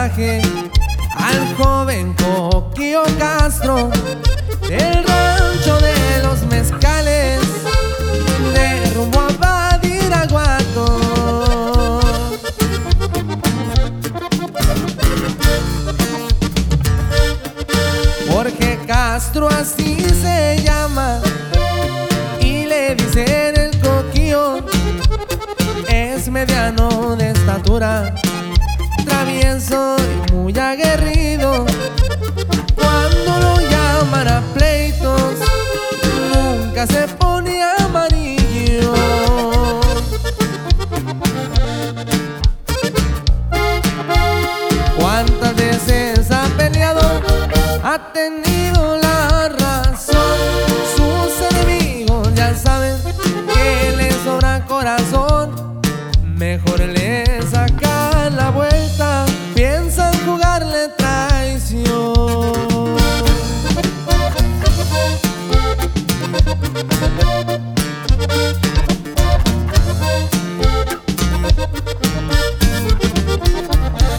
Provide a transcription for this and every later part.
mensaje al joven Coquillo Castro del rancho de los mezcales de rumbo a Badiraguato. Jorge Castro así se llama y le dicen el Coquillo. Es mediano de estatura, travieso y muy aguerrido. Cuando lo llaman a pleitos, nunca se pone amarillo. ¿Cuántas veces ha peleado? Ha tenido la razón. Sus enemigos ya saben que le sobra corazón. Mejor le sacan la vuelta, piensan jugarle traición.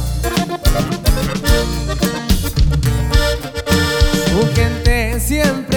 Su gente siempre